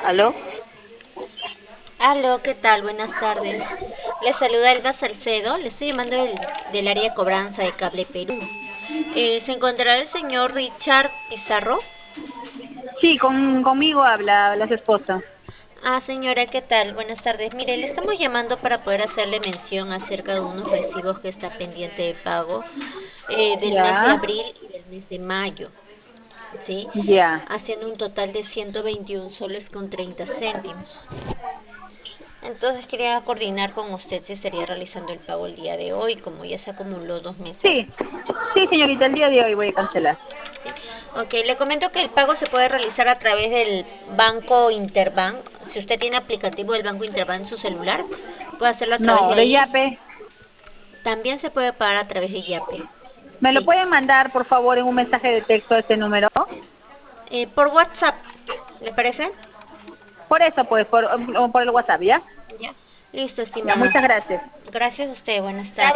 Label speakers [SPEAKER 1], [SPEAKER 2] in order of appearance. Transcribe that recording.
[SPEAKER 1] ¿Aló?
[SPEAKER 2] Aló, ¿qué tal? Buenas tardes. Le saluda Elba Salcedo. Le estoy llamando del área de cobranza de Cable Perú. ¿Se encontrará el señor Richard Pizarro?
[SPEAKER 1] Sí, conmigo habla su esposa.
[SPEAKER 2] Ah, señora, ¿qué tal? Buenas tardes. Mire, le estamos llamando para poder hacerle mención acerca de unos recibos que está pendiente de pago del mes de
[SPEAKER 1] Ya,
[SPEAKER 2] abril y del mes de mayo, ¿sí?
[SPEAKER 1] ya.
[SPEAKER 2] Haciendo un total de 121 soles con 30 céntimos. Entonces quería coordinar con usted si estaría realizando el pago el día de hoy, como ya se acumuló 2 meses.
[SPEAKER 1] Sí, sí, señorita, el día de hoy voy a cancelar.
[SPEAKER 2] ¿Sí? Ok, le comento que el pago se puede realizar a través del Banco Interbank. Si usted tiene aplicativo del Banco Interbank en su celular, puede hacerlo a través de
[SPEAKER 1] No, de
[SPEAKER 2] ahí.
[SPEAKER 1] Yape.
[SPEAKER 2] También se puede pagar a través de Yape.
[SPEAKER 1] ¿Me lo
[SPEAKER 2] Sí.
[SPEAKER 1] pueden mandar, por favor, en un mensaje de texto a este número?
[SPEAKER 2] Por WhatsApp, ¿le parece?
[SPEAKER 1] Por eso, pues, por el WhatsApp, ¿ya?
[SPEAKER 2] Ya. Listo,
[SPEAKER 1] Ya,
[SPEAKER 2] estimada.
[SPEAKER 1] muchas gracias.
[SPEAKER 2] Gracias a usted. Buenas tardes.